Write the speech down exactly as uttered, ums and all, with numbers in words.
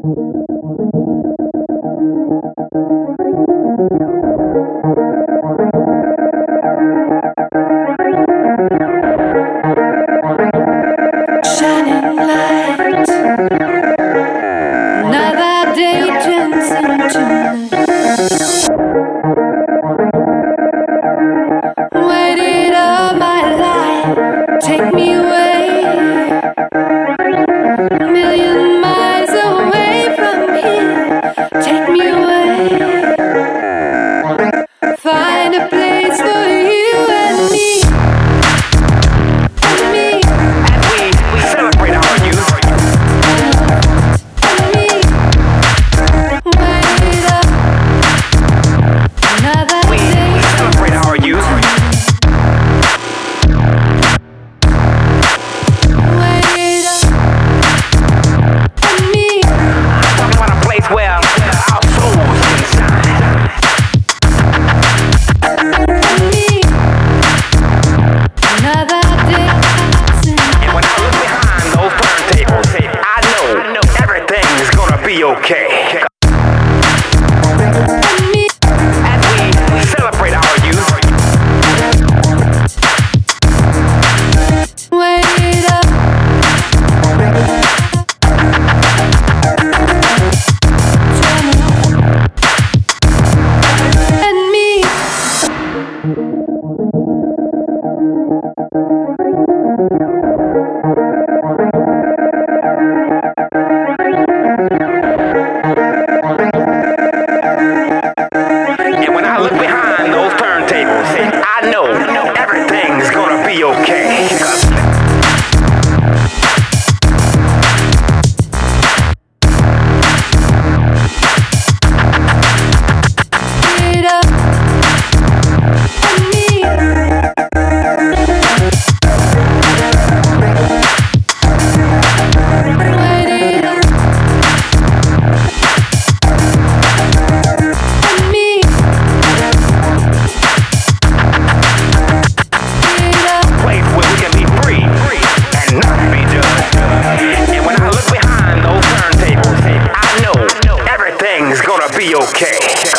Shining light, another day turns into night. Waited all my life, take me away, a million miles away from here. Take me away, find a place for you and me. Okay. As we celebrate our youth. Wait up. And me. Okay. Be okay.